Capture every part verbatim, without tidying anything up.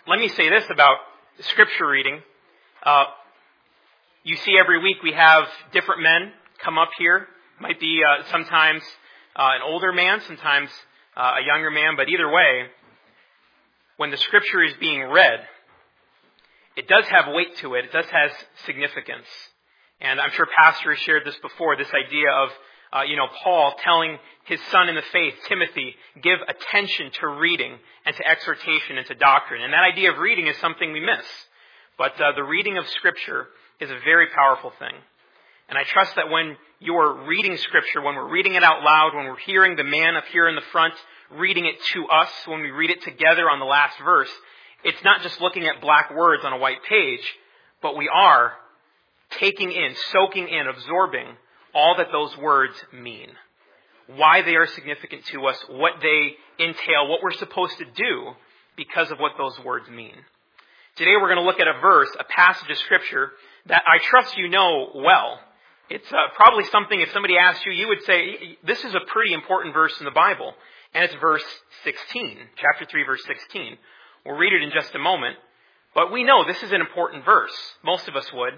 let me say this about scripture reading. Uh, you see every week we have different men come up here. Might be uh, sometimes uh, an older man, sometimes uh, a younger man, but either way, when the scripture is being read, it does have weight to it. It does have significance. And I'm sure Pastor has shared this before, this idea of, uh, you know, Paul telling his son in the faith, Timothy, give attention to reading and to exhortation and to doctrine. And that idea of reading is something we miss. But uh, the reading of Scripture is a very powerful thing. And I trust that when you're reading Scripture, when we're reading it out loud, when we're hearing the man up here in the front reading it to us, when we read it together on the last verse, it's not just looking at black words on a white page, but we are taking in, soaking in, absorbing all that those words mean. Why they are significant to us, what they entail, what we're supposed to do because of what those words mean. Today we're going to look at a verse, a passage of Scripture that I trust you know well. It's uh, probably something, if somebody asked you, you would say, this is a pretty important verse in the Bible. And it's verse sixteen, chapter three, verse sixteen. We'll read it in just a moment. But we know this is an important verse. Most of us would.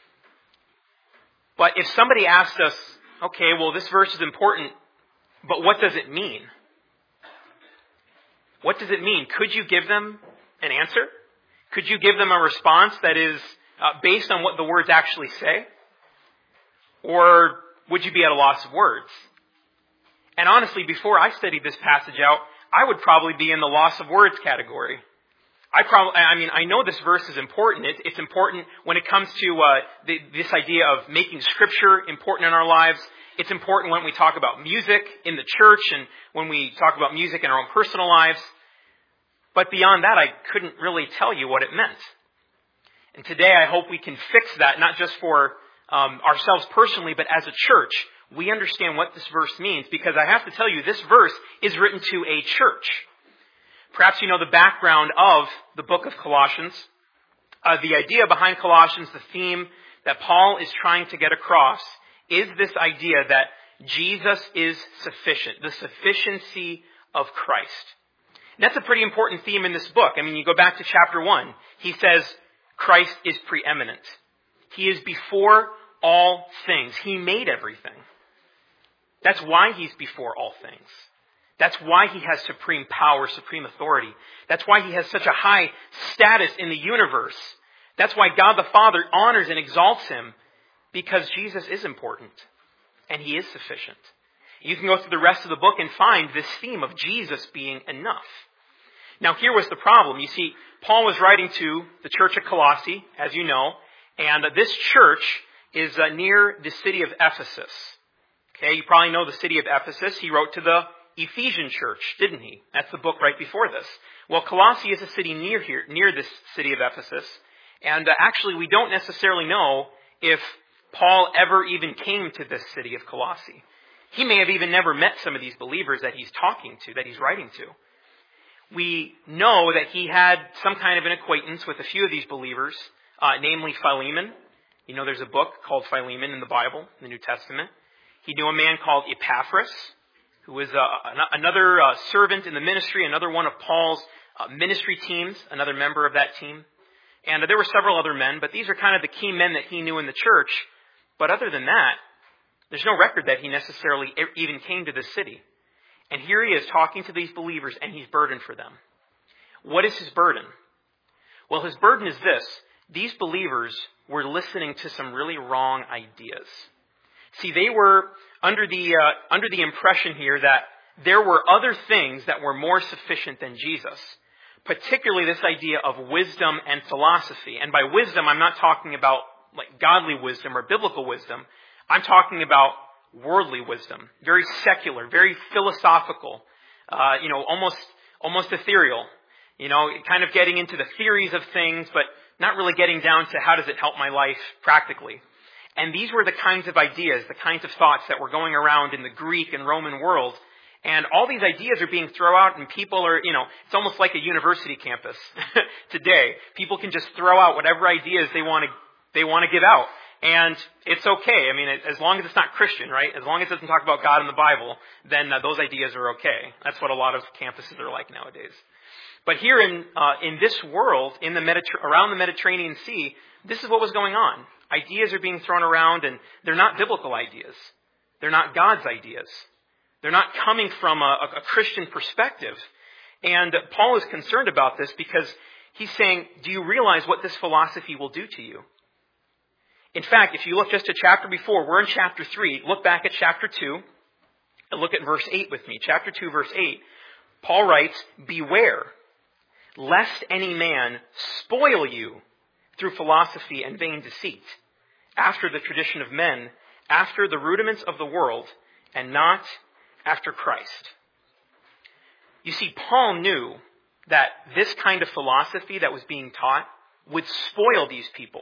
But if somebody asked us, okay, well, this verse is important, but what does it mean? What does it mean? Could you give them an answer? Could you give them a response that is uh, based on what the words actually say? Or would you be at a loss of words? And honestly, before I studied this passage out, I would probably be in the loss of words category. I probably, I mean, I know this verse is important. It, it's important when it comes to uh, the, this idea of making Scripture important in our lives. It's important when we talk about music in the church and when we talk about music in our own personal lives. But beyond that, I couldn't really tell you what it meant. And today, I hope we can fix that, not just for um, ourselves personally, but as a church. We understand what this verse means, because I have to tell you, this verse is written to a church. Perhaps you know the background of the book of Colossians. Uh, the idea behind Colossians, the theme that Paul is trying to get across, is this idea that Jesus is sufficient, the sufficiency of Christ. And that's a pretty important theme in this book. I mean, you go back to chapter one. He says, Christ is preeminent. He is before all things. He made everything. That's why he's before all things. That's why he has supreme power, supreme authority. That's why he has such a high status in the universe. That's why God the Father honors and exalts him, because Jesus is important and he is sufficient. You can go through the rest of the book and find this theme of Jesus being enough. Now, here was the problem. You see, Paul was writing to the church of Colossae, as you know, and this church is uh, near the city of Ephesus. Okay, you probably know the city of Ephesus. He wrote to the Ephesian church, didn't he? That's the book right before this. Well, Colossae is a city near here, near this city of Ephesus. And uh, actually, we don't necessarily know if Paul ever even came to this city of Colossae. He may have even never met some of these believers that he's talking to, that he's writing to. We know that he had some kind of an acquaintance with a few of these believers, uh, namely Philemon. You know, there's a book called Philemon in the Bible, in the New Testament. He knew a man called Epaphras, who was uh, another uh, servant in the ministry, another one of Paul's uh, ministry teams, another member of that team. And uh, there were several other men, but these are kind of the key men that he knew in the church. But other than that, there's no record that he necessarily even came to the city. And here he is talking to these believers, and he's burdened for them. What is his burden? Well, his burden is this. These believers were listening to some really wrong ideas. See, they were under the uh, under the impression here that there were other things that were more sufficient than Jesus, particularly this idea of wisdom and philosophy. And by wisdom, I'm not talking about like godly wisdom or biblical wisdom. I'm talking about worldly wisdom, very secular, very philosophical, uh, you know, almost almost ethereal. You know, kind of getting into the theories of things, but not really getting down to how does it help my life practically. And these were the kinds of ideas, the kinds of thoughts that were going around in the Greek and Roman world. And all these ideas are being thrown out, and people are, you know, it's almost like a university campus today. People can just throw out whatever ideas they want to they want to give out. And it's okay. I mean, as long as it's not Christian, right? As long as it doesn't talk about God in the Bible, then uh, those ideas are okay. That's what a lot of campuses are like nowadays. But here in uh, in this world, in the Mediter- around the Mediterranean Sea, this is what was going on. Ideas are being thrown around, and they're not biblical ideas. They're not God's ideas. They're not coming from a, a Christian perspective. And Paul is concerned about this because he's saying, do you realize what this philosophy will do to you? In fact, if you look just a chapter before, we're in chapter three. Look back at chapter two and look at verse eight with me. Chapter two, verse eight. Paul writes, beware, lest any man spoil you through philosophy and vain deceit, after the tradition of men, after the rudiments of the world, and not after Christ. You see, Paul knew that this kind of philosophy that was being taught would spoil these people.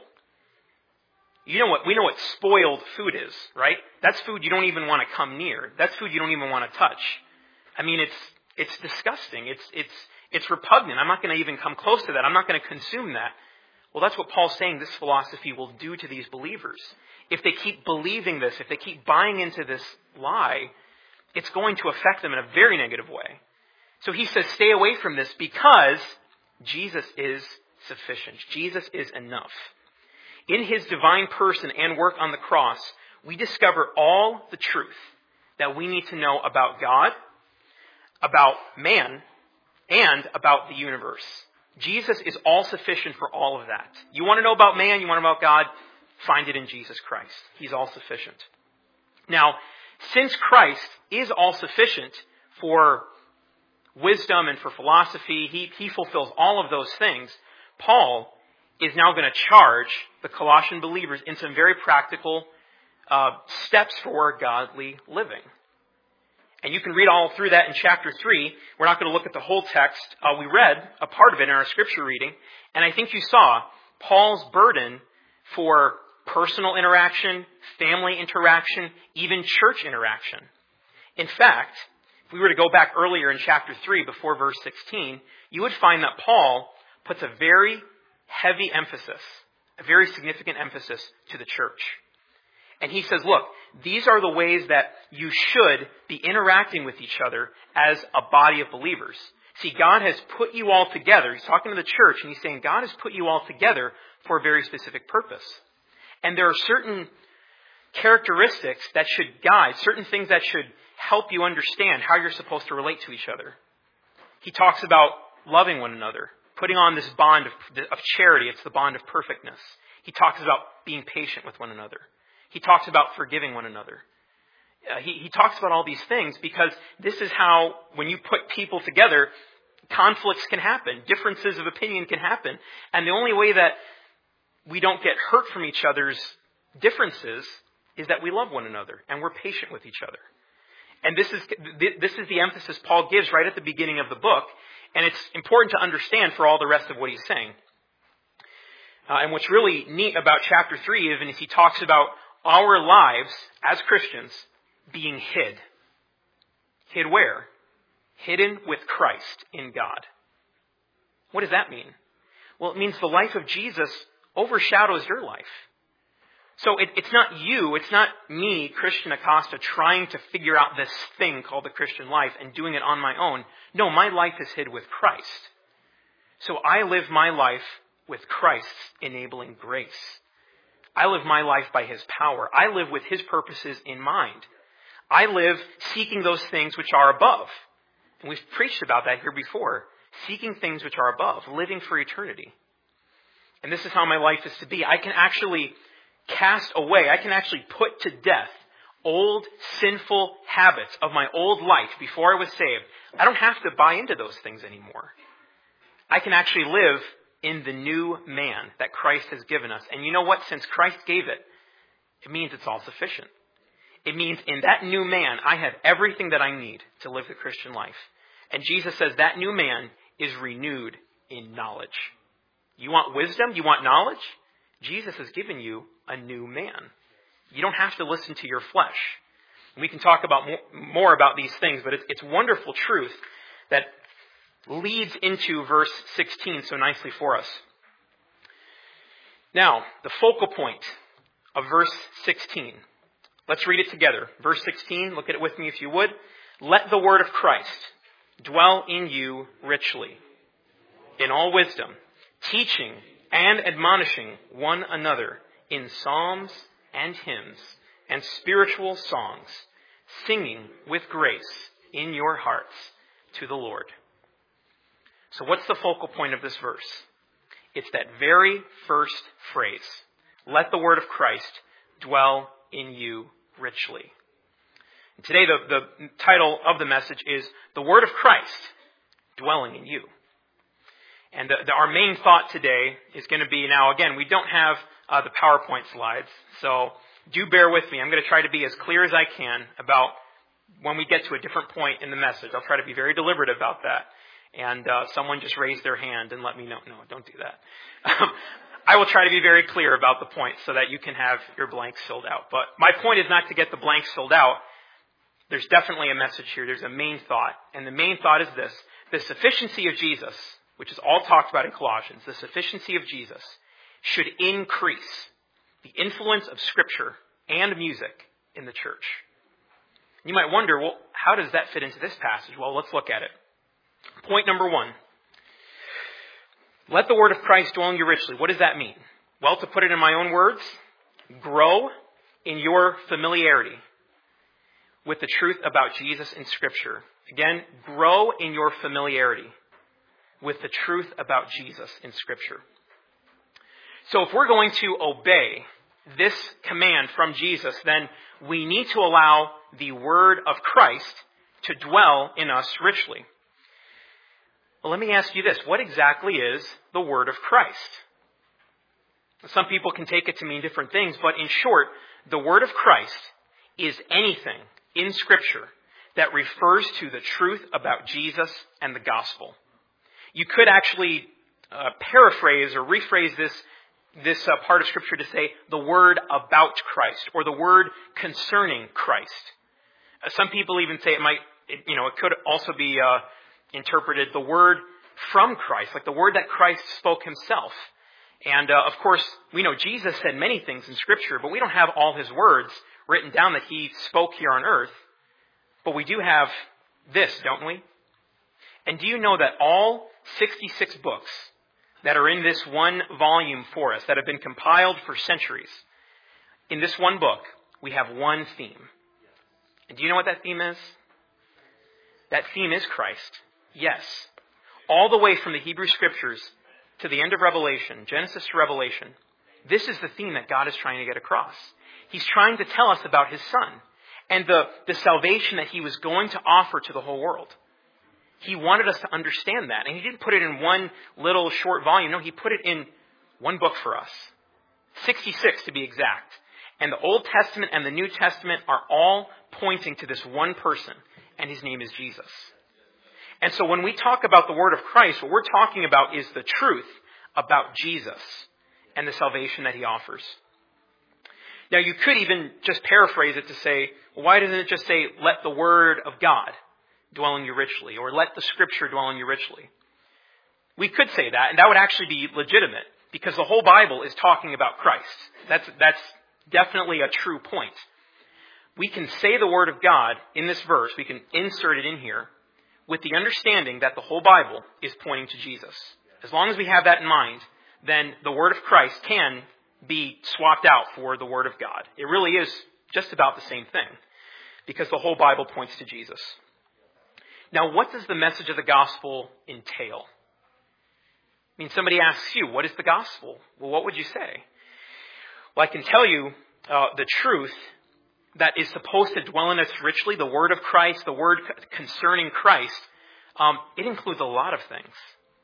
You know what, we know what spoiled food is, right? That's food you don't even want to come near. That's food you don't even want to touch. I mean, it's it's disgusting. It's it's it's repugnant. I'm not going to even come close to that. I'm not going to consume that. Well, that's what Paul's saying this philosophy will do to these believers. If they keep believing this, if they keep buying into this lie, it's going to affect them in a very negative way. So he says, stay away from this because Jesus is sufficient. Jesus is enough. In his divine person and work on the cross, we discover all the truth that we need to know about God, about man, and about the universe. Jesus is all sufficient for all of that. You want to know about man, you want to know about God, find it in Jesus Christ. He's all sufficient. Now, since Christ is all sufficient for wisdom and for philosophy, he, he fulfills all of those things, Paul is now going to charge the Colossian believers in some very practical uh, steps for godly living. And you can read all through that in chapter three. We're not going to look at the whole text. Uh, we read a part of it in our scripture reading. And I think you saw Paul's burden for personal interaction, family interaction, even church interaction. In fact, if we were to go back earlier in chapter three, before verse sixteen, you would find that Paul puts a very heavy emphasis, a very significant emphasis to the church. And he says, look, these are the ways that you should be interacting with each other as a body of believers. See, God has put you all together. He's talking to the church, and he's saying God has put you all together for a very specific purpose. And there are certain characteristics that should guide, certain things that should help you understand how you're supposed to relate to each other. He talks about loving one another, putting on this bond of, of charity. It's the bond of perfectness. He talks about being patient with one another. He talks about forgiving one another. Uh, he, he talks about all these things because this is how, when you put people together, conflicts can happen. Differences of opinion can happen. And the only way that we don't get hurt from each other's differences is that we love one another and we're patient with each other. And this is this is the emphasis Paul gives right at the beginning of the book. And it's important to understand for all the rest of what he's saying. Uh, and what's really neat about chapter three even is he talks about our lives as Christians being hid. Hid where? Hidden with Christ in God. What does that mean? Well, it means the life of Jesus overshadows your life. So it, it's not you, it's not me, Christian Acosta, trying to figure out this thing called the Christian life and doing it on my own. No, my life is hid with Christ. So I live my life with Christ's enabling grace. I live my life by his power. I live with his purposes in mind. I live seeking those things which are above. And we've preached about that here before. Seeking things which are above, living for eternity. And this is how my life is to be. I can actually cast away, I can actually put to death old sinful habits of my old life before I was saved. I don't have to buy into those things anymore. I can actually live in the new man that Christ has given us. And you know what? Since Christ gave it, it means it's all sufficient. It means in that new man, I have everything that I need to live the Christian life. And Jesus says that new man is renewed in knowledge. You want wisdom? You want knowledge? Jesus has given you a new man. You don't have to listen to your flesh. We can talk about more about these things, but it's, it's wonderful truth that leads into verse sixteen so nicely for us. Now, the focal point of verse sixteen. Let's read it together. Verse sixteen, look at it with me if you would. Let the word of Christ dwell in you richly, in all wisdom, teaching and admonishing one another in psalms and hymns and spiritual songs, singing with grace in your hearts to the Lord. So what's the focal point of this verse? It's that very first phrase. Let the word of Christ dwell in you richly. And today the, the title of the message is The Word of Christ Dwelling in You. And the, the, our main thought today is going to be, now again, we don't have uh, the PowerPoint slides, so do bear with me. I'm going to try to be as clear as I can about when we get to a different point in the message. I'll try to be very deliberate about that. And uh, someone just raised their hand and let me know. No, don't do that. I will try to be very clear about the point so that you can have your blanks filled out. But my point is not to get the blanks filled out. There's definitely a message here. There's a main thought. And the main thought is this. The sufficiency of Jesus, which is all talked about in Colossians, the sufficiency of Jesus should increase the influence of Scripture and music in the church. You might wonder, well, how does that fit into this passage? Well, let's look at it. Point number one. Let the word of Christ dwell in you richly. What does that mean? Well, to put it in my own words, grow in your familiarity with the truth about Jesus in Scripture. Again, grow in your familiarity with the truth about Jesus in Scripture. So if we're going to obey this command from Jesus, then we need to allow the word of Christ to dwell in us richly. Well, let me ask you this. What exactly is the word of Christ? Some people can take it to mean different things, but in short, the word of Christ is anything in Scripture that refers to the truth about Jesus and the gospel. You could actually uh, paraphrase or rephrase this, this uh, part of Scripture to say the word about Christ or the word concerning Christ. Uh, some people even say it might, it, you know, it could also be uh, interpreted the word from Christ, like the word that Christ spoke himself. And uh, of course, we know Jesus said many things in Scripture, but we don't have all his words written down that he spoke here on earth. But we do have this, don't we? And do you know that all sixty-six books that are in this one volume for us, that have been compiled for centuries, in this one book, we have one theme. And do you know what that theme is? That theme is Christ. Yes. All the way from the Hebrew Scriptures to the end of Revelation, Genesis to Revelation, this is the theme that God is trying to get across. He's trying to tell us about his Son and the, the salvation that he was going to offer to the whole world. He wanted us to understand that. And he didn't put it in one little short volume. No, he put it in one book for us. sixty-six to be exact. And the Old Testament and the New Testament are all pointing to this one person, and his name is Jesus. And so when we talk about the word of Christ, what we're talking about is the truth about Jesus and the salvation that he offers. Now, you could even just paraphrase it to say, well, why doesn't it just say, let the word of God dwell in you richly, or let the Scripture dwell in you richly? We could say that, and that would actually be legitimate, because the whole Bible is talking about Christ. That's, that's definitely a true point. We can say the word of God in this verse, we can insert it in here, with the understanding that the whole Bible is pointing to Jesus. As long as we have that in mind, then the word of Christ can be swapped out for the word of God. It really is just about the same thing, because the whole Bible points to Jesus. Now, what does the message of the gospel entail? I mean, somebody asks you, what is the gospel? Well, what would you say? Well, I can tell you uh, the truth that is supposed to dwell in us richly, the word of Christ, the word concerning Christ. Um, it includes a lot of things.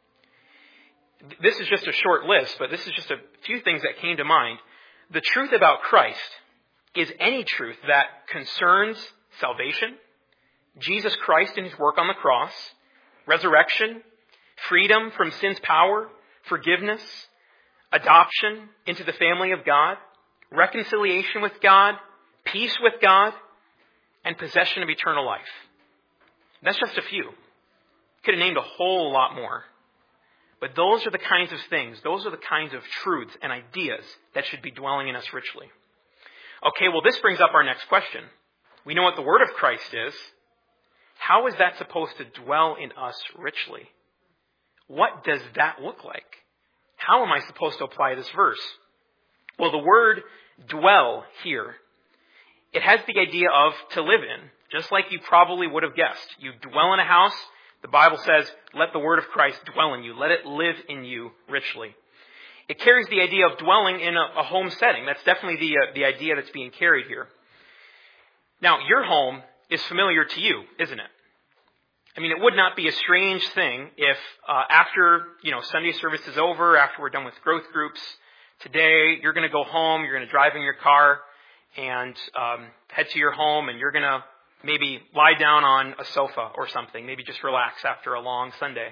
This is just a short list, but this is just a few things that came to mind. The truth about Christ is any truth that concerns salvation, Jesus Christ and his work on the cross, resurrection, freedom from sin's power, forgiveness, adoption into the family of God, reconciliation with God, peace with God, and possession of eternal life. That's just a few. Could have named a whole lot more. But those are the kinds of things, those are the kinds of truths and ideas that should be dwelling in us richly. Okay, well, this brings up our next question. We know what the word of Christ is. How is that supposed to dwell in us richly? what does that look like? How am I supposed to apply this verse? Well, the word dwell here, it has the idea of to live in, just like you probably would have guessed. You dwell in a house, the Bible says, let the word of Christ dwell in you. Let it live in you richly. It carries the idea of dwelling in a, a home setting. That's definitely the, uh, the idea that's being carried here. Now, your home is familiar to you, isn't it? I mean, it would not be a strange thing if uh, after, you know, Sunday service is over, after we're done with growth groups, today you're going to go home, you're going to drive in your car and um, head to your home, and you're going to maybe lie down on a sofa or something, maybe just relax after a long Sunday.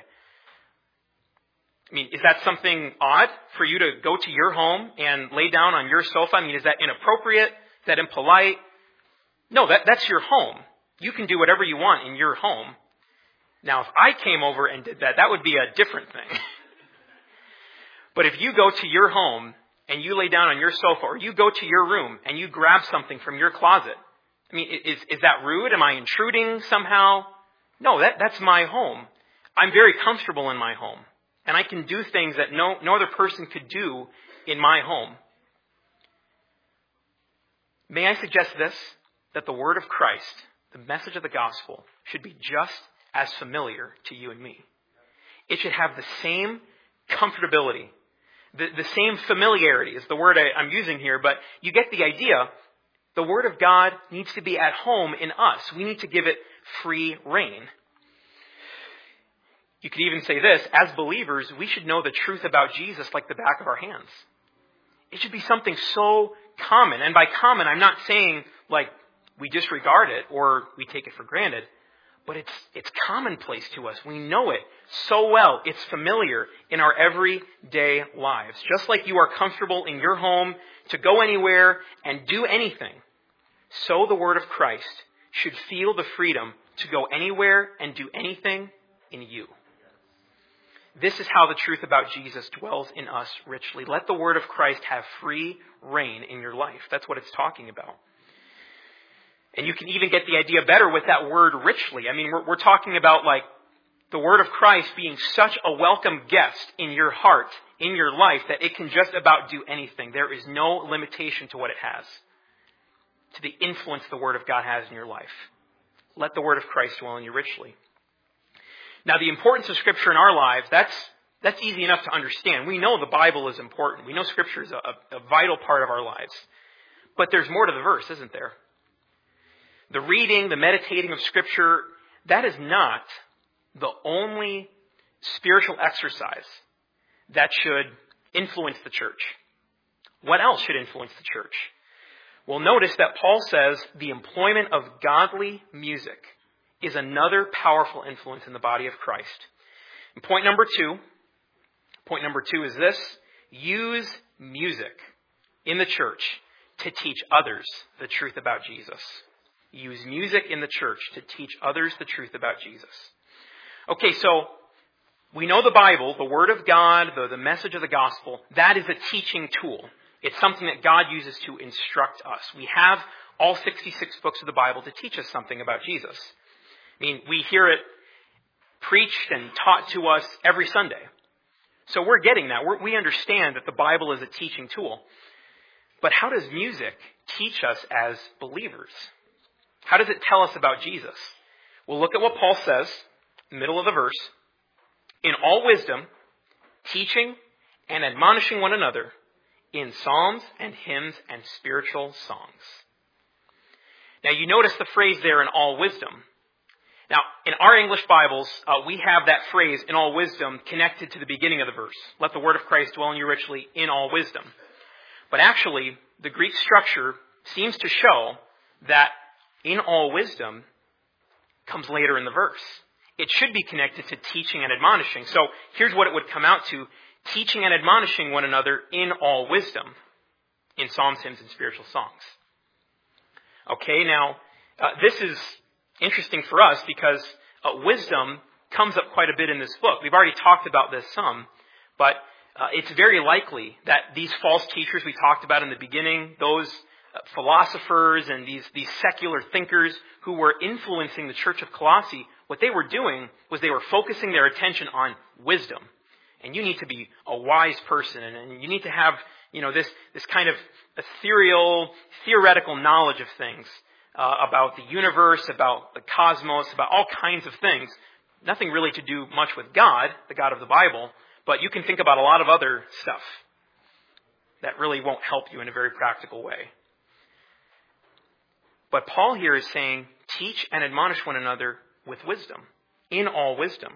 I mean, is that something odd for you to go to your home and lay down on your sofa? I mean, is that inappropriate? Is that impolite? No, that, that's your home. You can do whatever you want in your home. Now, if I came over and did that, that would be a different thing. But if you go to your home and you lay down on your sofa, or you go to your room and you grab something from your closet, I mean, is, is that rude? Am I intruding somehow? No, that, that's my home. I'm very comfortable in my home. And I can do things that no, no other person could do in my home. May I suggest this? That the word of Christ, the message of the gospel, should be just as familiar to you and me. It should have the same comfortability, the, the same familiarity is the word I, I'm using here, but you get the idea. The word of God needs to be at home in us. We need to give it free rein. You could even say this, as believers, we should know the truth about Jesus like the back of our hands. It should be something so common. And by common, I'm not saying like we disregard it or we take it for granted. But it's it's commonplace to us. We know it so well. It's familiar in our everyday lives. Just like you are comfortable in your home to go anywhere and do anything, so the word of Christ should feel the freedom to go anywhere and do anything in you. This is how the truth about Jesus dwells in us richly. Let the word of Christ have free rein in your life. That's what it's talking about. And you can even get the idea better with that word richly. I mean, we're, we're talking about like the word of Christ being such a welcome guest in your heart, in your life, that it can just about do anything. There is no limitation to what it has, to the influence the word of God has in your life. Let the word of Christ dwell in you richly. Now, the importance of Scripture in our lives, that's that's easy enough to understand. We know the Bible is important. We know Scripture is a, a, a vital part of our lives. But there's more to the verse, isn't there? The reading, the meditating of Scripture, that is not the only spiritual exercise that should influence the church. What else should influence the church? Well, notice that Paul says the employment of godly music is another powerful influence in the body of Christ. And point number two, point number two is this: use music in the church to teach others the truth about Jesus. Use music in the church to teach others the truth about Jesus. Okay, so we know the Bible, the Word of God, the, the message of the gospel, that is a teaching tool. It's something that God uses to instruct us. We have all sixty-six books of the Bible to teach us something about Jesus. I mean, we hear it preached and taught to us every Sunday. So we're getting that. We're, we understand that the Bible is a teaching tool. But how does music teach us as believers? How does it tell us about Jesus? Well, look at what Paul says, middle of the verse. In all wisdom, teaching and admonishing one another in psalms and hymns and spiritual songs. Now, you notice the phrase there, in all wisdom. Now, in our English Bibles, uh, we have that phrase, in all wisdom, connected to the beginning of the verse. Let the word of Christ dwell in you richly in all wisdom. But actually, the Greek structure seems to show that in all wisdom comes later in the verse. It should be connected to teaching and admonishing. So here's what it would come out to: teaching and admonishing one another in all wisdom, in psalms, hymns, and spiritual songs. Okay, now, uh, this is interesting for us because uh, wisdom comes up quite a bit in this book. We've already talked about this some, but uh, it's very likely that these false teachers we talked about in the beginning, those uh, philosophers and these, these secular thinkers who were influencing the church of Colossae, What they were doing was they were focusing their attention on wisdom. And you need to be a wise person, and you need to have, you know, this, this kind of ethereal, theoretical knowledge of things, uh, about the universe, about the cosmos, about all kinds of things. Nothing really to do much with God, the God of the Bible, but you can think about a lot of other stuff that really won't help you in a very practical way. But Paul here is saying, teach and admonish one another with wisdom, in all wisdom.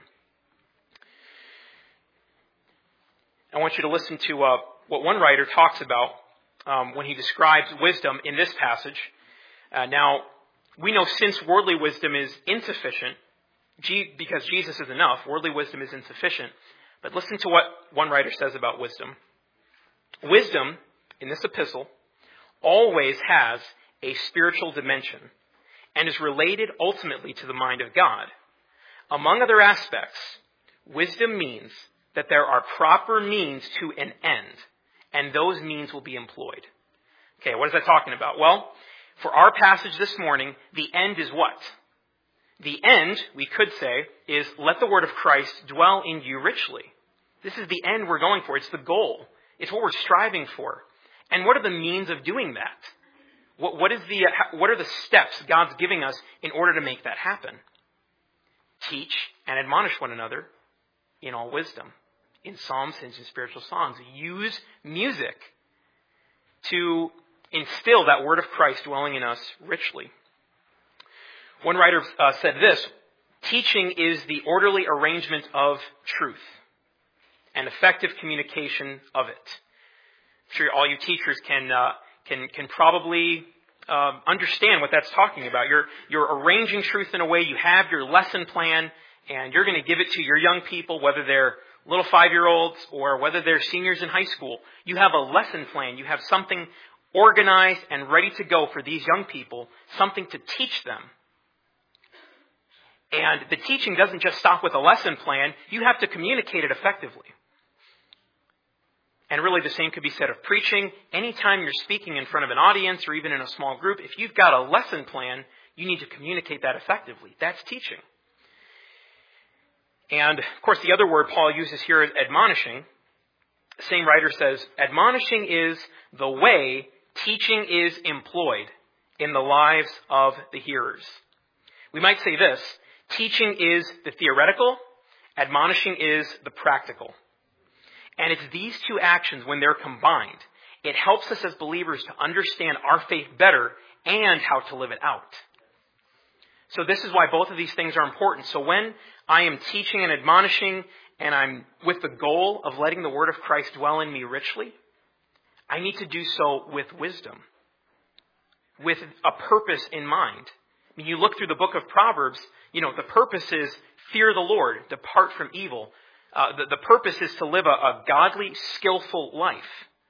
I want you to listen to uh, what one writer talks about um, when he describes wisdom in this passage. Uh, now, we know since worldly wisdom is insufficient, G- because Jesus is enough, worldly wisdom is insufficient. But listen to what one writer says about wisdom. Wisdom, in this epistle, always has a spiritual dimension and is related ultimately to the mind of God. Among other aspects, wisdom means that there are proper means to an end, and those means will be employed. Okay, what is that talking about? Well, for our passage this morning, the end is what? The end, we could say, is let the word of Christ dwell in you richly. This is the end we're going for. It's the goal. It's what we're striving for. And what are the means of doing that? What, what is the, what are the steps God's giving us in order to make that happen? Teach and admonish one another in all wisdom, in psalms, hymns, and spiritual songs. Use music to instill that word of Christ dwelling in us richly. One writer uh, said this: teaching is the orderly arrangement of truth and effective communication of it. I'm sure all you teachers can uh, can can probably uh, understand what that's talking about. You're you're arranging truth in a way. You have your lesson plan, and you're going to give it to your young people, whether they're little five-year-olds or whether they're seniors in high school. You have a lesson plan. You have something organized and ready to go for these young people, something to teach them. And the teaching doesn't just stop with a lesson plan. You have to communicate it effectively. And really the same could be said of preaching. Anytime you're speaking in front of an audience or even in a small group, if you've got a lesson plan, you need to communicate that effectively. That's teaching. And, of course, the other word Paul uses here is admonishing. The same writer says, admonishing is the way teaching is employed in the lives of the hearers. We might say this: teaching is the theoretical, admonishing is the practical. And it's these two actions, when they're combined, it helps us as believers to understand our faith better and how to live it out. So this is why both of these things are important. So when I am teaching and admonishing, and I'm with the goal of letting the word of Christ dwell in me richly, I need to do so with wisdom, with a purpose in mind. When you look through the book of Proverbs, you know, the purpose is fear the Lord, depart from evil. Uh, the, the purpose is to live a, a godly, skillful life.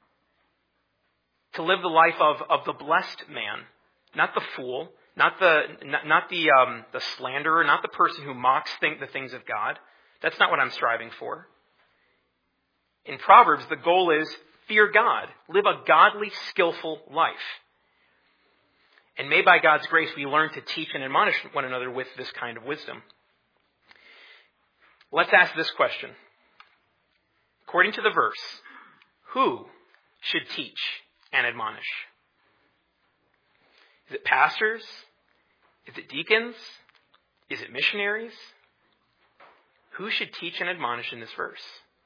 To live the life of, of the blessed man, not the fool, not the not, not the um, the slanderer, not the person who mocks think the things of God. That's not what I'm striving for. In Proverbs, the goal is fear God, live a godly, skillful life. And may by God's grace we learn to teach and admonish one another with this kind of wisdom. Let's ask this question. According to the verse, who should teach and admonish? Is it pastors? Is it deacons? Is it missionaries? Who should teach and admonish in this verse?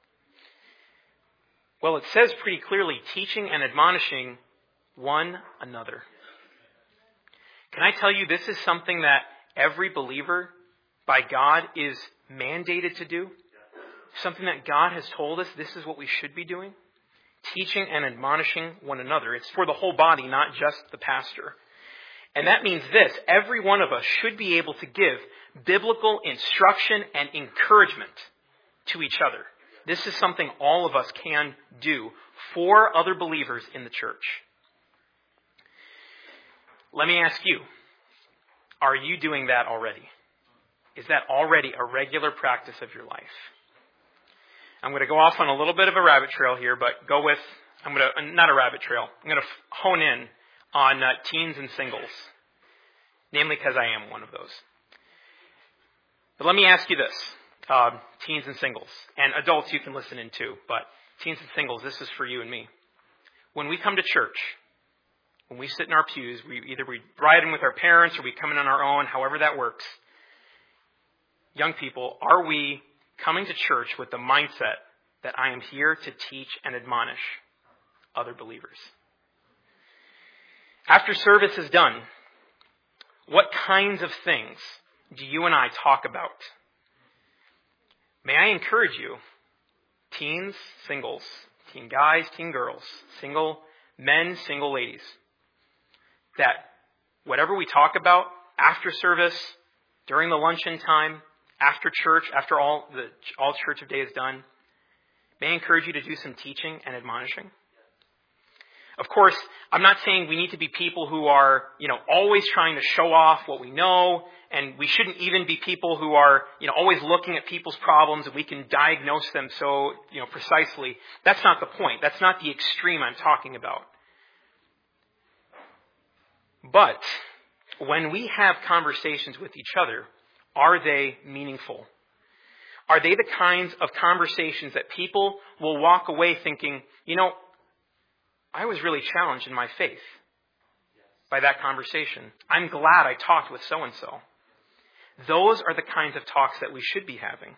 Well, it says pretty clearly, teaching and admonishing one another. Can I tell you, this is something that every believer by God is mandated to do? Something that God has told us this is what we should be doing? Teaching and admonishing one another. It's for the whole body, not just the pastor. And that means this: every one of us should be able to give biblical instruction and encouragement to each other. This is something all of us can do for other believers in the church. Let me ask you, are you doing that already? Is that already a regular practice of your life? I'm going to go off on a little bit of a rabbit trail here, but go with, I'm going to, not a rabbit trail, I'm going to hone in on uh, teens and singles. Namely because I am one of those. But let me ask you this, uh, teens and singles, and adults you can listen in too, but teens and singles, this is for you and me. When we come to church, when we sit in our pews, we either we ride in with our parents or we come in on our own, however that works. Young people, are we coming to church with the mindset that I am here to teach and admonish other believers? After service is done, what kinds of things do you and I talk about? May I encourage you, teens, singles, teen guys, teen girls, single men, single ladies, that whatever we talk about after service, during the luncheon time, after church, after all the all church of day is done, may I encourage you to do some teaching and admonishing? Of course, I'm not saying we need to be people who are, you know, always trying to show off what we know, and we shouldn't even be people who are, you know, always looking at people's problems and we can diagnose them so, you know, precisely. That's not the point. That's not the extreme I'm talking about. But when we have conversations with each other, are they meaningful? Are they the kinds of conversations that people will walk away thinking, you know, I was really challenged in my faith by that conversation. I'm glad I talked with so-and-so. Those are the kinds of talks that we should be having.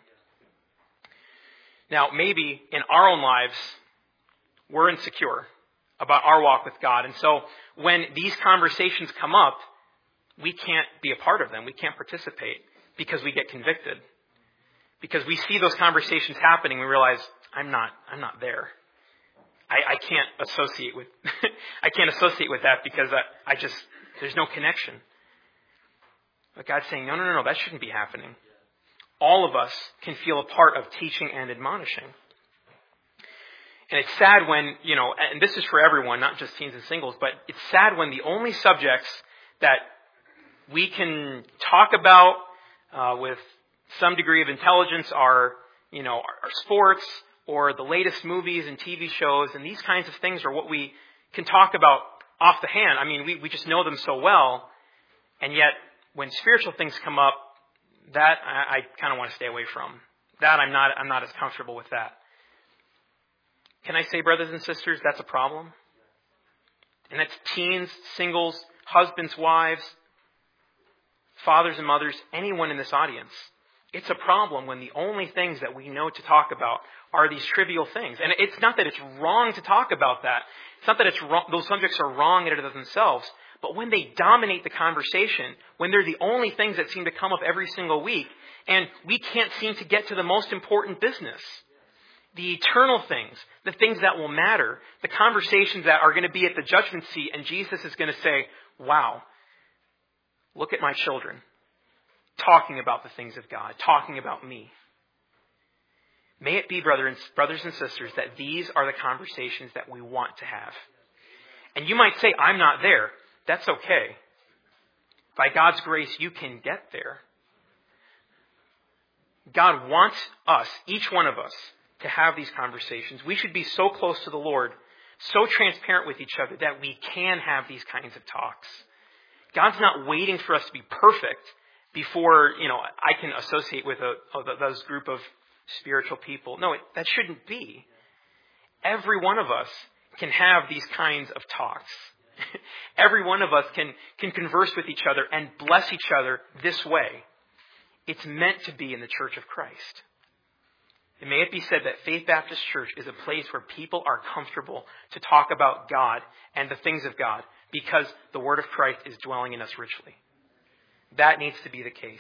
Now, maybe in our own lives, we're insecure about our walk with God. And so when these conversations come up, we can't be a part of them. We can't participate because we get convicted. Because we see those conversations happening, we realize, I'm not, I'm not there. I, I can't associate with, I can't associate with that because I, I just, there's no connection. But God's saying, no, no, no, no, that shouldn't be happening. All of us can feel a part of teaching and admonishing. And it's sad when, you know, and this is for everyone, not just teens and singles, but it's sad when the only subjects that we can talk about uh, with some degree of intelligence are, you know, are sports, or the latest movies and T V shows, and these kinds of things are what we can talk about off the hand. I mean, we, we just know them so well, and yet when spiritual things come up, that I, I kind of want to stay away from. That I'm not I'm not as comfortable with that. Can I say, brothers and sisters, that's a problem? And that's teens, singles, husbands, wives, fathers and mothers, anyone in this audience. It's a problem when the only things that we know to talk about are these trivial things. And it's not that it's wrong to talk about that. It's not that it's wrong, those subjects are wrong in and of themselves. But when they dominate the conversation, when they're the only things that seem to come up every single week, and we can't seem to get to the most important business, the eternal things, the things that will matter, the conversations that are going to be at the judgment seat, and Jesus is going to say, wow, look at my children talking about the things of God, talking about me. May it be, brother and, brothers and sisters, that these are the conversations that we want to have. And you might say, I'm not there. That's okay. By God's grace, you can get there. God wants us, each one of us, to have these conversations. We should be so close to the Lord, so transparent with each other that we can have these kinds of talks. God's not waiting for us to be perfect before, you know, I can associate with a, a, those group of spiritual people. No, it, that shouldn't be. Every one of us can have these kinds of talks. Every one of us can, can converse with each other and bless each other this way. It's meant to be in the Church of Christ. And may it be said that Faith Baptist Church is a place where people are comfortable to talk about God and the things of God because the Word of Christ is dwelling in us richly. That needs to be the case.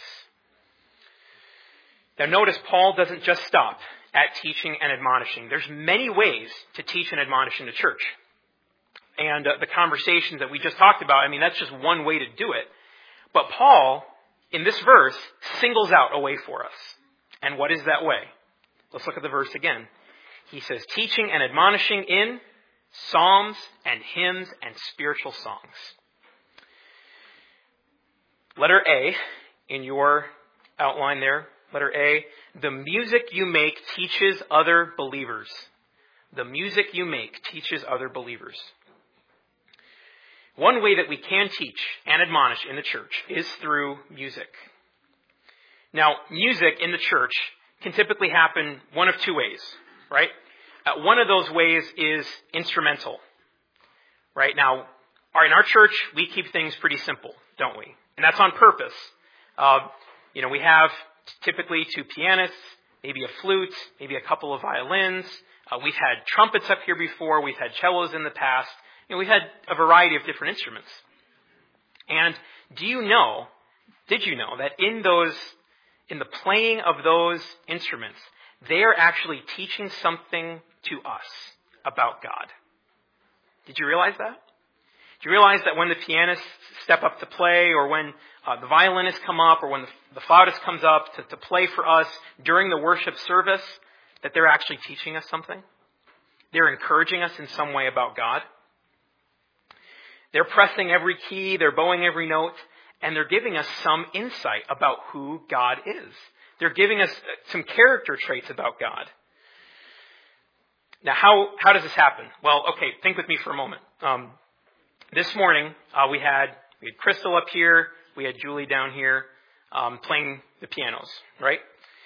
Now notice Paul doesn't just stop at teaching and admonishing. There's many ways to teach and admonish in the church. And uh, the conversations that we just talked about, I mean, that's just one way to do it. But Paul, in this verse, singles out a way for us. And what is that way? Let's look at the verse again. He says, teaching and admonishing in psalms and hymns and spiritual songs. Letter A in your outline there. Letter A, the music you make teaches other believers. The music you make teaches other believers. One way that we can teach and admonish in the church is through music. Now, music in the church can typically happen one of two ways, right? Uh, one of those ways is instrumental, right? Now, our, in our church, we keep things pretty simple, don't we? And that's on purpose. Uh, you know, we have typically two pianists, maybe a flute, maybe a couple of violins. Uh, we've had trumpets up here before. We've had cellos in the past. You know, we've had a variety of different instruments. And do you know, did you know that in those, in the playing of those instruments, they are actually teaching something to us about God? Did you realize that? Do you realize that when the pianists step up to play, or when uh, the violinists come up, or when the, the flautist comes up to, to play for us during the worship service, that they're actually teaching us something? They're encouraging us in some way about God. They're pressing every key, they're bowing every note, and they're giving us some insight about who God is. They're giving us some character traits about God. Now, how, how does this happen? Well, okay, think with me for a moment. Um, this morning, uh, we had we had Crystal up here, we had Julie down here um, playing the pianos, right?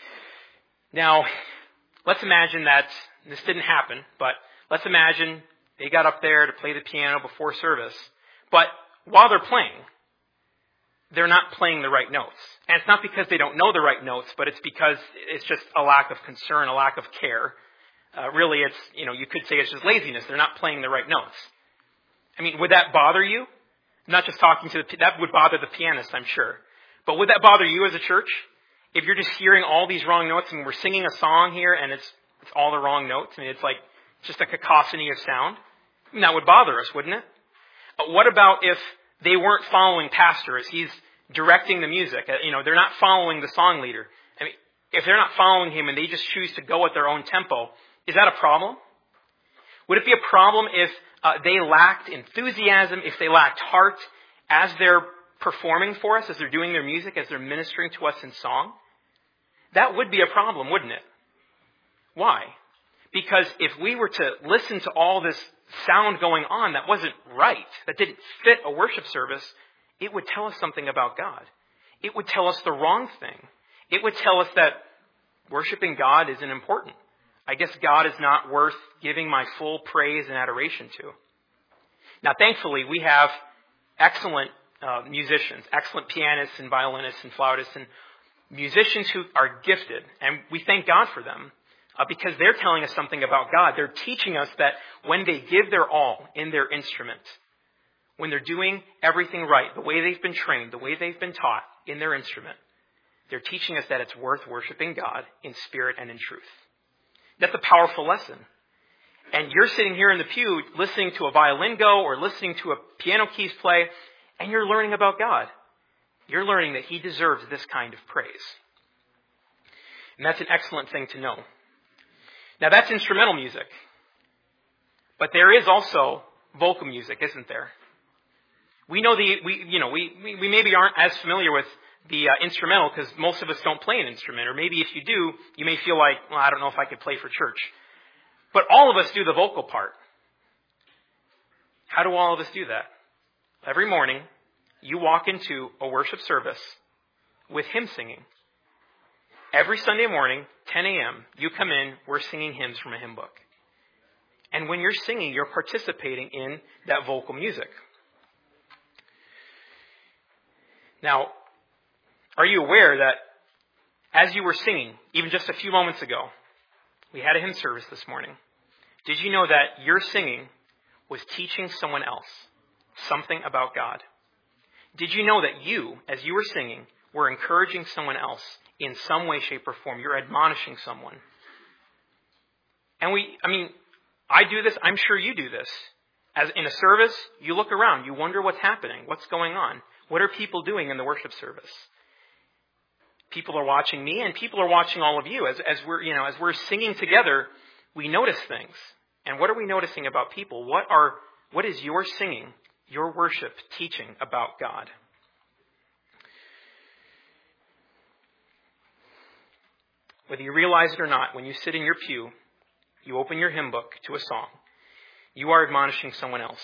Now, let's imagine that this didn't happen, but let's imagine they got up there to play the piano before service, but while they're playing, they're not playing the right notes. And it's not because they don't know the right notes, but it's because it's just a lack of concern, a lack of care. Uh, really, it's, you know, you could say it's just laziness. They're not playing the right notes. I mean, would that bother you? I'm not just talking to the, that would bother the pianist, I'm sure. But would that bother you as a church? If you're just hearing all these wrong notes, and we're singing a song here and it's, it's all the wrong notes, I mean, it's like just a cacophony of sound. I mean, that would bother us, wouldn't it? But what about if they weren't following pastor as he's directing the music? You know, they're not following the song leader. I mean, if they're not following him and they just choose to go at their own tempo, is that a problem? Would it be a problem if uh, they lacked enthusiasm, if they lacked heart as they're performing for us, as they're doing their music, as they're ministering to us in song? That would be a problem, wouldn't it? Why? Because if we were to listen to all this sound going on that wasn't right, that didn't fit a worship service, it would tell us something about God. It would tell us the wrong thing. It would tell us that worshiping God isn't important. I guess God is not worth giving my full praise and adoration to. Now, thankfully, we have excellent uh, musicians, excellent pianists and violinists and flautists and musicians who are gifted, and we thank God for them. Uh, because they're telling us something about God. They're teaching us that when they give their all in their instrument, when they're doing everything right, the way they've been trained, the way they've been taught in their instrument, they're teaching us that it's worth worshiping God in spirit and in truth. That's a powerful lesson. And you're sitting here in the pew listening to a violin go or listening to a piano keys play, and you're learning about God. You're learning that He deserves this kind of praise. And that's an excellent thing to know. Now, that's instrumental music. But there is also vocal music, isn't there? We know the, we, you know, we, we, we maybe aren't as familiar with the uh, instrumental because most of us don't play an instrument. Or maybe if you do, you may feel like, well, I don't know if I could play for church. But all of us do the vocal part. How do all of us do that? Every morning, you walk into a worship service with hymn singing. Every Sunday morning, ten a.m., you come in, we're singing hymns from a hymn book. And when you're singing, you're participating in that vocal music. Now, are you aware that as you were singing, even just a few moments ago, we had a hymn service this morning. Did you know that your singing was teaching someone else something about God? Did you know that you, as you were singing, were encouraging someone else in some way, shape, or form? You're admonishing someone. And we, I mean, I do this, I'm sure you do this. As in a service, you look around, you wonder what's happening, what's going on. What are people doing in the worship service? People are watching me, and people are watching all of you. As, as we're, you know, as we're singing together, we notice things. And what are we noticing about people? What are, what is your singing, your worship teaching about God? Whether you realize it or not, when you sit in your pew, you open your hymn book to a song, you are admonishing someone else.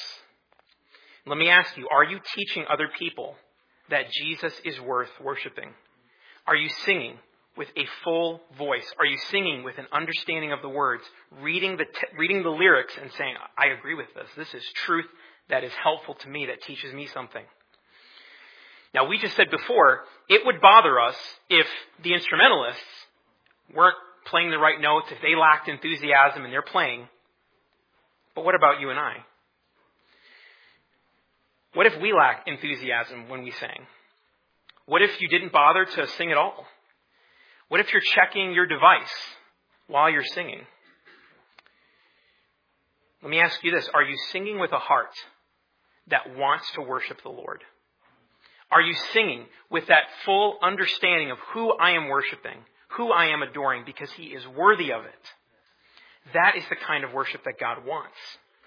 Let me ask you, are you teaching other people that Jesus is worth worshiping? Are you singing with a full voice? Are you singing with an understanding of the words, reading the t- reading the lyrics and saying, I agree with this. This is truth that is helpful to me, that teaches me something. Now, we just said before, it would bother us if the instrumentalists weren't playing the right notes, if they lacked enthusiasm and they're playing. But what about you and I? What if we lack enthusiasm when we sang? What if you didn't bother to sing at all? What if you're checking your device while you're singing? Let me ask you this. Are you singing with a heart that wants to worship the Lord? Are you singing with that full understanding of who I am worshiping, who I am adoring, because He is worthy of it? That is the kind of worship that God wants.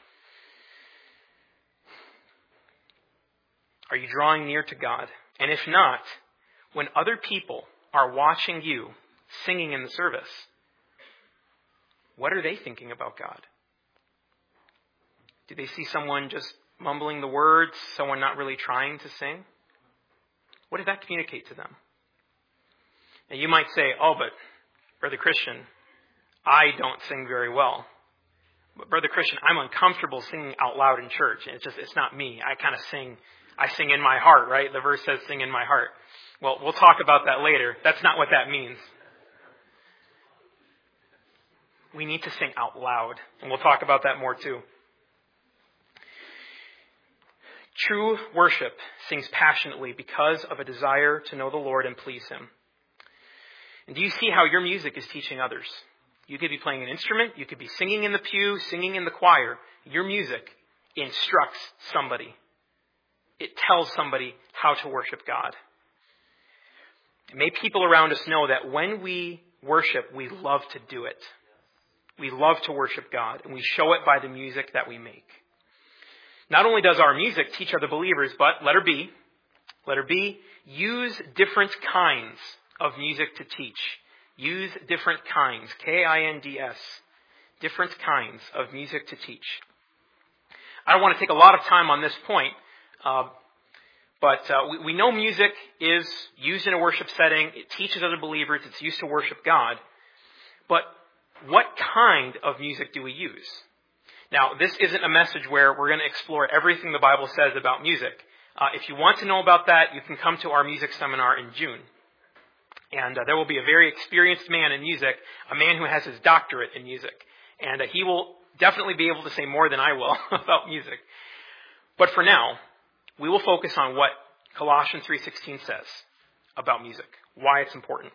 Are you drawing near to God? And if not, when other people are watching you singing in the service, what are they thinking about God? Do they see someone just mumbling the words, someone not really trying to sing? What does that communicate to them? Now you might say, oh, but Brother Christian, I don't sing very well. But Brother Christian, I'm uncomfortable singing out loud in church. And it's just, it's not me. I kind of sing, I sing in my heart, right? The verse says sing in my heart. Well, we'll talk about that later. That's not what that means. We need to sing out loud. And we'll talk about that more too. True worship sings passionately because of a desire to know the Lord and please Him. And do you see how your music is teaching others? You could be playing an instrument. You could be singing in the pew, singing in the choir. Your music instructs somebody. It tells somebody how to worship God. And may people around us know that when we worship, we love to do it. We love to worship God, and we show it by the music that we make. Not only does our music teach other believers, but letter B, letter B, use different kinds of music to teach. Use different kinds, K I N D S, different kinds of music to teach. I don't want to take a lot of time on this point, uh, but uh, we, we know music is used in a worship setting. It teaches other believers. It's used to worship God. But what kind of music do we use? Now, this isn't a message where we're going to explore everything the Bible says about music. Uh, if you want to know about that, you can come to our music seminar in June. And uh, there will be a very experienced man in music, a man who has his doctorate in music. And uh, he will definitely be able to say more than I will about music. But for now, we will focus on what Colossians three sixteen says about music, why it's important.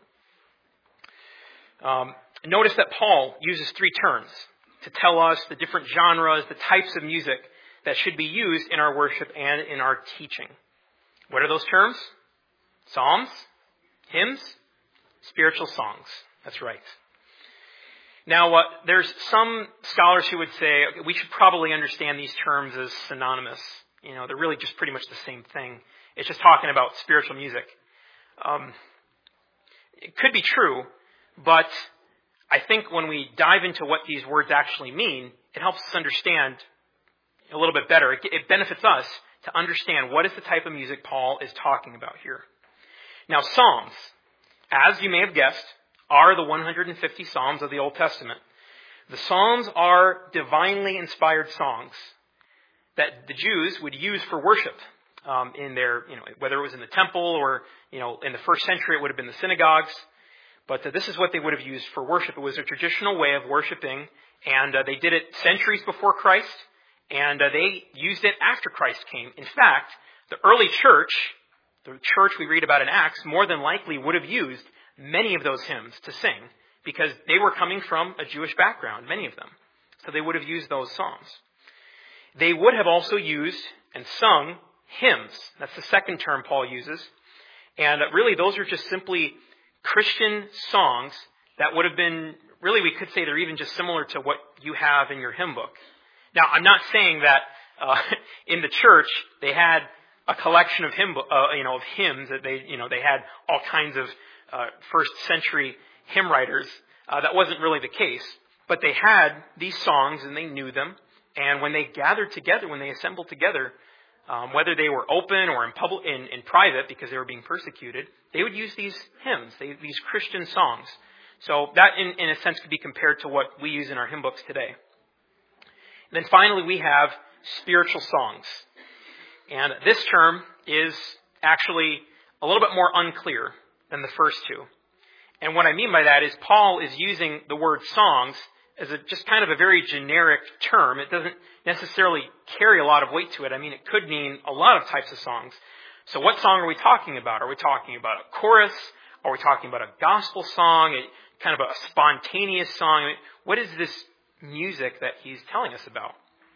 Um, notice that Paul uses three terms to tell us the different genres, the types of music that should be used in our worship and in our teaching. What are those terms? Psalms, hymns, spiritual songs. That's right. Now, uh, there's some scholars who would say okay, we should probably understand these terms as synonymous. You know, they're really just pretty much the same thing. It's just talking about spiritual music. Um, it could be true, but I think when we dive into what these words actually mean, it helps us understand a little bit better. It, it benefits us to understand what is the type of music Paul is talking about here. Now, Psalms, as you may have guessed, are the one hundred fifty Psalms of the Old Testament. The Psalms are divinely inspired songs that the Jews would use for worship um, in their, you know, whether it was in the temple or, you know, in the first century it would have been the synagogues. But uh, this is what they would have used for worship. It was a traditional way of worshiping, and uh, they did it centuries before Christ, and uh, they used it after Christ came. In fact, the early church, the church we read about in Acts, more than likely would have used many of those hymns to sing, because they were coming from a Jewish background, many of them. So they would have used those psalms. They would have also used and sung hymns. That's the second term Paul uses. And uh, really, those are just simply Christian songs that would have been, really we could say they're even just similar to what you have in your hymn book. Now, I'm not saying that uh, in the church they had a collection of hymn, uh, you know, of hymns that they, you know, they had all kinds of uh, first century hymn writers. Uh, that wasn't really the case, but they had these songs and they knew them. And when they gathered together, when they assembled together, Um, whether they were open or in public, in, in private because they were being persecuted, they would use these hymns, they, these Christian songs. So that, in, in a sense, could be compared to what we use in our hymn books today. And then finally, we have spiritual songs. And this term is actually a little bit more unclear than the first two. And what I mean by that is Paul is using the word songs as a, just kind of a very generic term. It doesn't necessarily carry a lot of weight to it. I mean, it could mean a lot of types of songs. So what song are we talking about? Are we talking about a chorus? Are we talking about a gospel song? A, kind of a spontaneous song? I mean, what is this music that he's telling us about?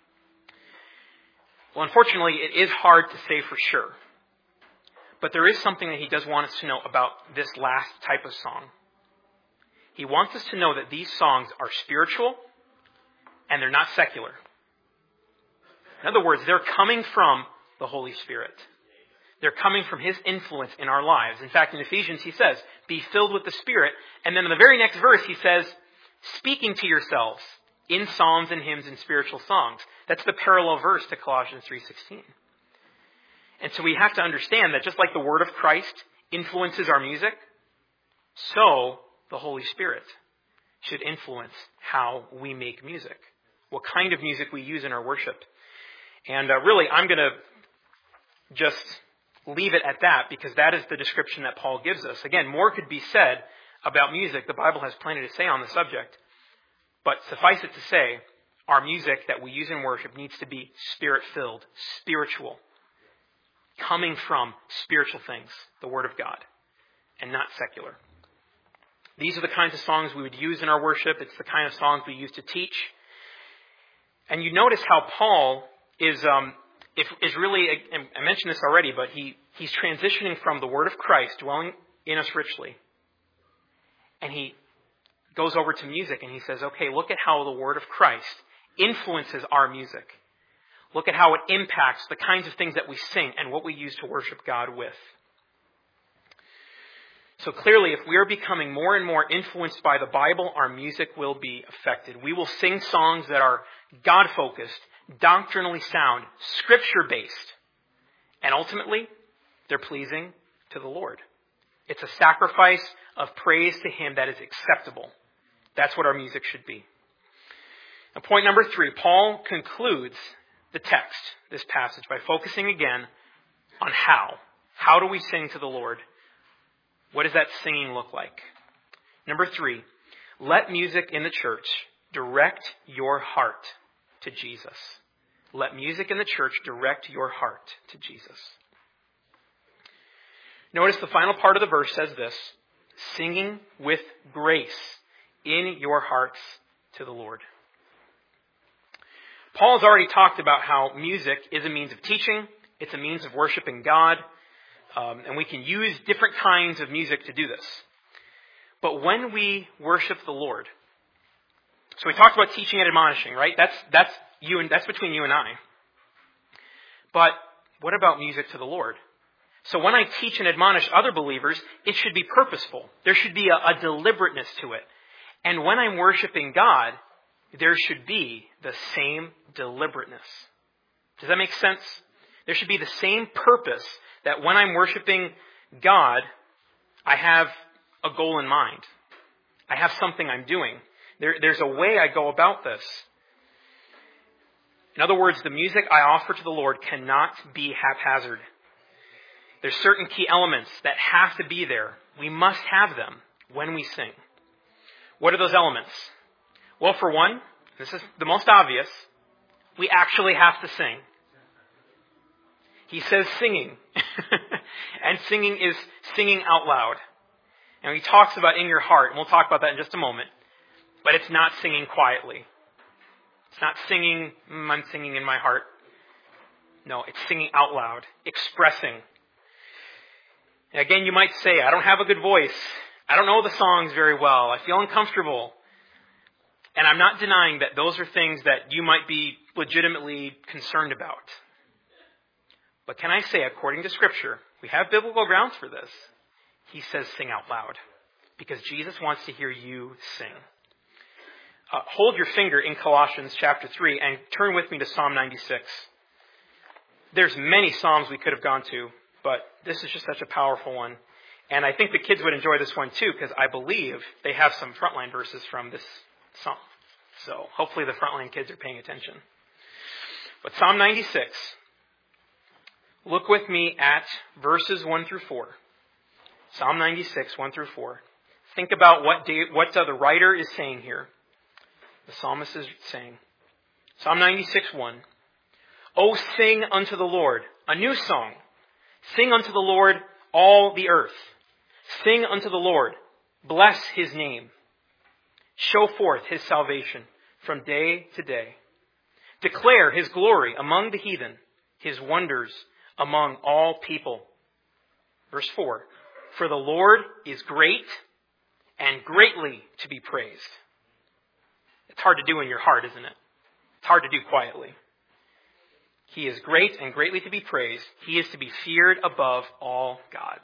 Well, unfortunately, it is hard to say for sure. But there is something that he does want us to know about this last type of song. He wants us to know that these songs are spiritual and they're not secular. In other words, they're coming from the Holy Spirit. They're coming from His influence in our lives. In fact, in Ephesians, he says, be filled with the Spirit. And then in the very next verse, he says, speaking to yourselves in psalms and hymns and spiritual songs. That's the parallel verse to Colossians three sixteen. And so we have to understand that just like the Word of Christ influences our music, so the Holy Spirit should influence how we make music, what kind of music we use in our worship. And uh, really, I'm going to just leave it at that because that is the description that Paul gives us. Again, more could be said about music. The Bible has plenty to say on the subject. But suffice it to say, our music that we use in worship needs to be Spirit-filled, spiritual, coming from spiritual things, the Word of God, and not secular. These are the kinds of songs we would use in our worship. It's the kind of songs we use to teach. And you notice how Paul is um, if, is really, I mentioned this already, but he, he's transitioning from the Word of Christ dwelling in us richly. And he goes over to music and he says, okay, look at how the Word of Christ influences our music. Look at how it impacts the kinds of things that we sing and what we use to worship God with. So clearly, if we are becoming more and more influenced by the Bible, our music will be affected. We will sing songs that are God-focused, doctrinally sound, Scripture-based. And ultimately, they're pleasing to the Lord. It's a sacrifice of praise to Him that is acceptable. That's what our music should be. Now, point number three, Paul concludes the text, this passage, by focusing again on how. How do we sing to the Lord? What does that singing look like? Number three, let music in the church direct your heart to Jesus. Let music in the church direct your heart to Jesus. Notice the final part of the verse says this, singing with grace in your hearts to the Lord. Paul's already talked about how music is a means of teaching. It's a means of worshiping God. Um, and we can use different kinds of music to do this. But when we worship the Lord, so we talked about teaching and admonishing, right? That's that's you and that's between you and I. But what about music to the Lord? So when I teach and admonish other believers, it should be purposeful. There should be a, a deliberateness to it. And when I'm worshiping God, there should be the same deliberateness. Does that make sense? There should be the same purpose that when I'm worshiping God, I have a goal in mind. I have something I'm doing. There, there's a way I go about this. In other words, the music I offer to the Lord cannot be haphazard. There's certain key elements that have to be there. We must have them when we sing. What are those elements? Well, for one, this is the most obvious, we actually have to sing. He says singing. And singing is singing out loud. And he talks about in your heart, and we'll talk about that in just a moment. But it's not singing quietly. It's not singing, mm, I'm singing in my heart. No, it's singing out loud, expressing. And again, you might say, I don't have a good voice. I don't know the songs very well. I feel uncomfortable. And I'm not denying that those are things that you might be legitimately concerned about. But can I say, according to Scripture, we have biblical grounds for this. He says sing out loud because Jesus wants to hear you sing. Uh, hold your finger in Colossians chapter three and turn with me to Psalm ninety-six. there's many Psalms we could have gone to, but this is just such a powerful one. And I think the kids would enjoy this one too, because I believe they have some frontline verses from this Psalm. So hopefully the frontline kids are paying attention. But Psalm ninety-six, look with me at verses one through four. Psalm ninety-six, one through four. Think about what, Dave, what uh, the writer is saying here. The psalmist is saying. Psalm ninety-six, one. O sing unto the Lord a new song. Sing unto the Lord all the earth. Sing unto the Lord. Bless his name. Show forth his salvation from day to day. Declare his glory among the heathen, his wonders among all people. Verse four. For the Lord is great and greatly to be praised. It's hard to do in your heart, isn't it? It's hard to do quietly. He is great and greatly to be praised. He is to be feared above all gods.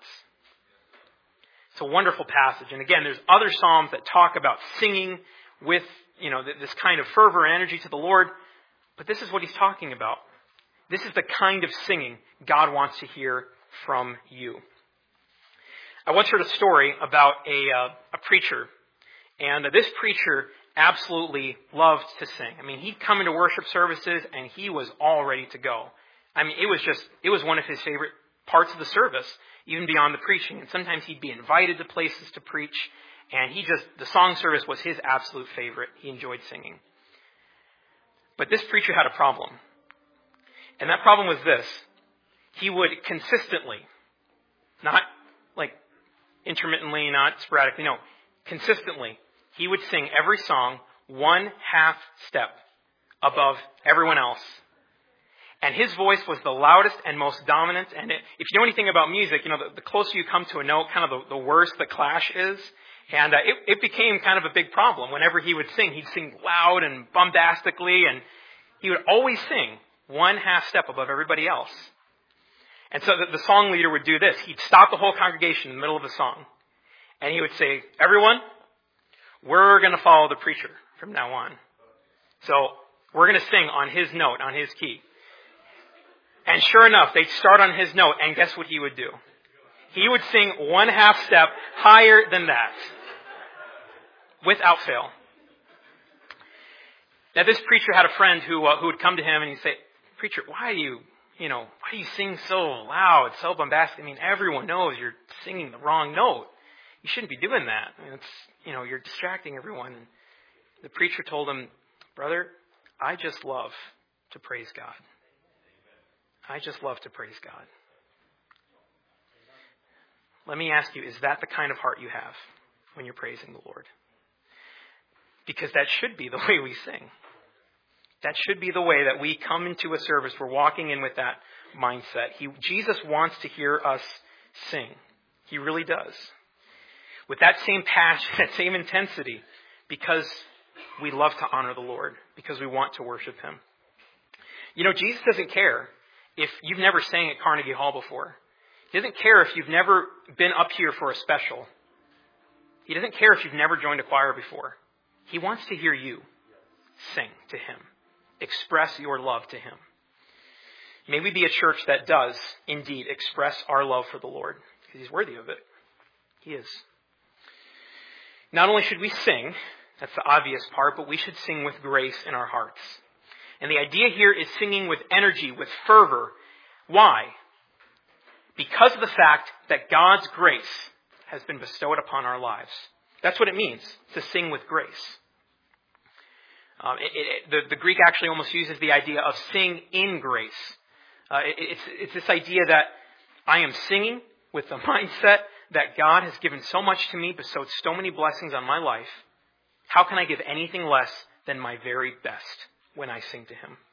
It's a wonderful passage. And again, there's other psalms that talk about singing with, you know, this kind of fervor and energy to the Lord. But this is what he's talking about. This is the kind of singing God wants to hear from you. I once heard a story about a, uh, a preacher. And uh, this preacher absolutely loved to sing. I mean, he'd come into worship services and he was all ready to go. I mean, it was just, it was one of his favorite parts of the service, even beyond the preaching. And sometimes he'd be invited to places to preach, and he just, the song service was his absolute favorite. He enjoyed singing. But this preacher had a problem. And that problem was this. He would consistently, not like intermittently, not sporadically, no, consistently, he would sing every song one half step above everyone else. And his voice was the loudest and most dominant. And it, if you know anything about music, you know, the, the closer you come to a note, kind of the, the worse the clash is. And uh, it, it became kind of a big problem. Whenever he would sing, he'd sing loud and bombastically, and he would always sing one half step above everybody else. And so the, the song leader would do this. He'd stop the whole congregation in the middle of a song. And he would say, everyone, we're going to follow the preacher from now on. So we're going to sing on his note, on his key. And sure enough, they'd start on his note, and guess what he would do? He would sing one half step higher than that. Without fail. Now this preacher had a friend who uh, who would come to him and he'd say, preacher, why do you, you know, why do you sing so loud, so bombastic? I mean, everyone knows you're singing the wrong note. You shouldn't be doing that. I mean, it's, you know, you're distracting everyone. And the preacher told him, brother, I just love to praise God. I just love to praise God. Let me ask you, is that the kind of heart you have when you're praising the Lord? Because that should be the way we sing. That should be the way that we come into a service. We're walking in with that mindset. He, Jesus wants to hear us sing. He really does. With that same passion, that same intensity, because we love to honor the Lord, because we want to worship Him. You know, Jesus doesn't care if you've never sang at Carnegie Hall before. He doesn't care if you've never been up here for a special. He doesn't care if you've never joined a choir before. He wants to hear you sing to Him. Express your love to Him. May we be a church that does indeed express our love for the Lord, because He's worthy of it. He is. Not only should we sing, that's the obvious part, but we should sing with grace in our hearts. And the idea here is singing with energy, with fervor. Why? Because of the fact that God's grace has been bestowed upon our lives. That's what it means to sing with grace. Um, it, it, the, the Greek actually almost uses the idea of sing in grace. Uh, it, it's, it's this idea that I am singing with the mindset that God has given so much to me, bestowed so many blessings on my life. How can I give anything less than my very best when I sing to Him?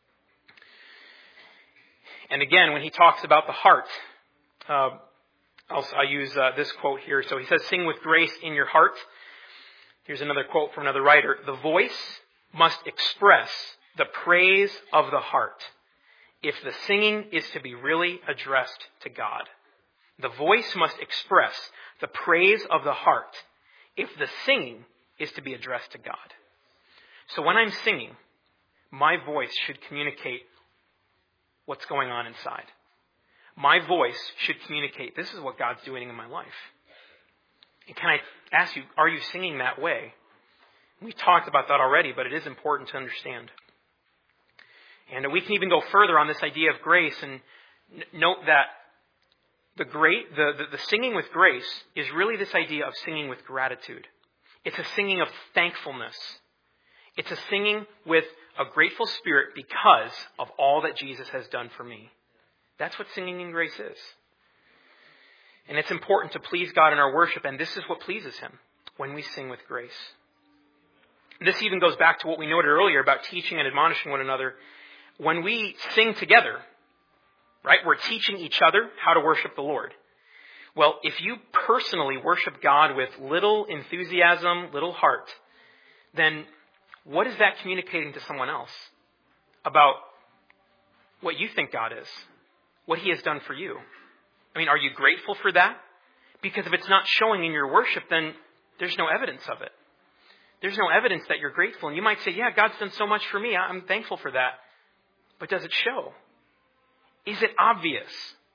And again, when he talks about the heart, uh, I'll, I'll use uh, this quote here. So he says, sing with grace in your heart. Here's another quote from another writer. The voice must express the praise of the heart if the singing is to be really addressed to God. The voice must express the praise of the heart if the singing is to be addressed to God. So when I'm singing, my voice should communicate what's going on inside. My voice should communicate, this is what God's doing in my life. And can I ask you, are you singing that way? We talked about that already, but it is important to understand. And we can even go further on this idea of grace and n- note that the great, the, the, the singing with grace is really this idea of singing with gratitude. It's a singing of thankfulness. It's a singing with a grateful spirit because of all that Jesus has done for me. That's what singing in grace is. And it's important to please God in our worship, and this is what pleases Him when we sing with grace. This even goes back to what we noted earlier about teaching and admonishing one another. When we sing together, right, we're teaching each other how to worship the Lord. Well, if you personally worship God with little enthusiasm, little heart, then what is that communicating to someone else about what you think God is, what He has done for you? I mean, are you grateful for that? Because if it's not showing in your worship, then there's no evidence of it. There's no evidence that you're grateful. And you might say, yeah, God's done so much for me. I'm thankful for that. But does it show? Is it obvious?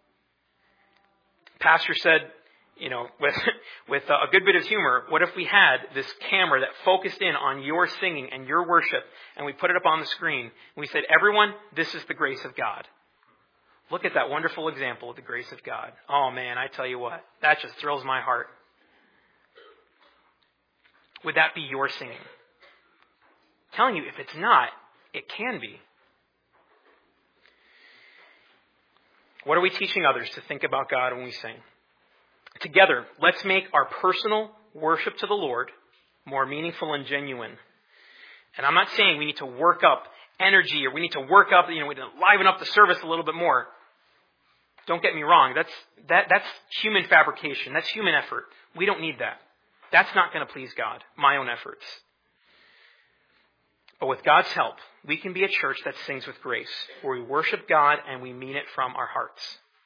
Pastor said, you know, with with a good bit of humor, what if we had this camera that focused in on your singing and your worship, and we put it up on the screen, and we said, everyone, this is the grace of God. Look at that wonderful example of the grace of God. Oh man, I tell you what, that just thrills my heart. Would that be your singing? I'm telling you, if it's not, it can be. What are we teaching others to think about God when we sing? Together, let's make our personal worship to the Lord more meaningful and genuine. And I'm not saying we need to work up energy or we need to work up, you know, we need to liven up the service a little bit more. Don't get me wrong. That's that that's human fabrication. That's human effort. We don't need that. That's not going to please God. My own efforts. But with God's help, we can be a church that sings with grace, where we worship God and we mean it from our hearts.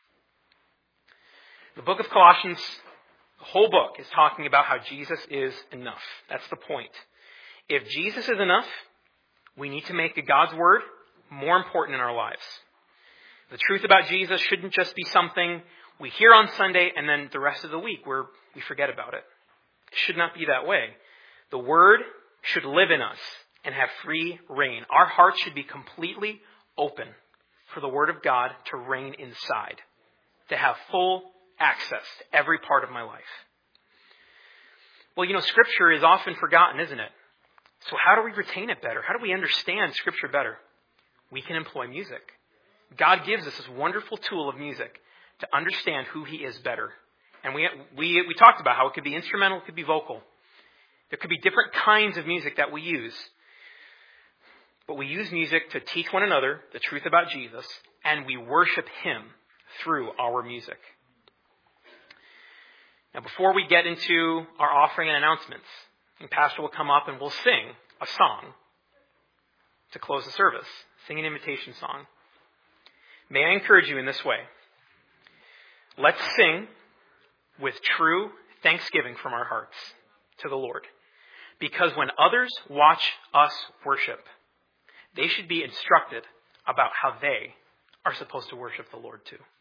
The book of Colossians, the whole book, is talking about how Jesus is enough. That's the point. If Jesus is enough, we need to make God's word more important in our lives. The truth about Jesus shouldn't just be something we hear on Sunday and then the rest of the week where we forget about it. It should not be that way. The word should live in us and have free reign. Our hearts should be completely open for the word of God to reign inside, to have full access to every part of my life. Well, you know, Scripture is often forgotten, isn't it? So how do we retain it better? How do we understand Scripture better? We can employ music. God gives us this wonderful tool of music to understand who He is better. And we we we talked about how it could be instrumental, it could be vocal. There could be different kinds of music that we use. But we use music to teach one another the truth about Jesus, and we worship Him through our music. Now, before we get into our offering and announcements, the pastor will come up and we'll sing a song to close the service. Sing an invitation song. May I encourage you in this way. Let's sing with true thanksgiving from our hearts to the Lord. Because when others watch us worship, they should be instructed about how they are supposed to worship the Lord too.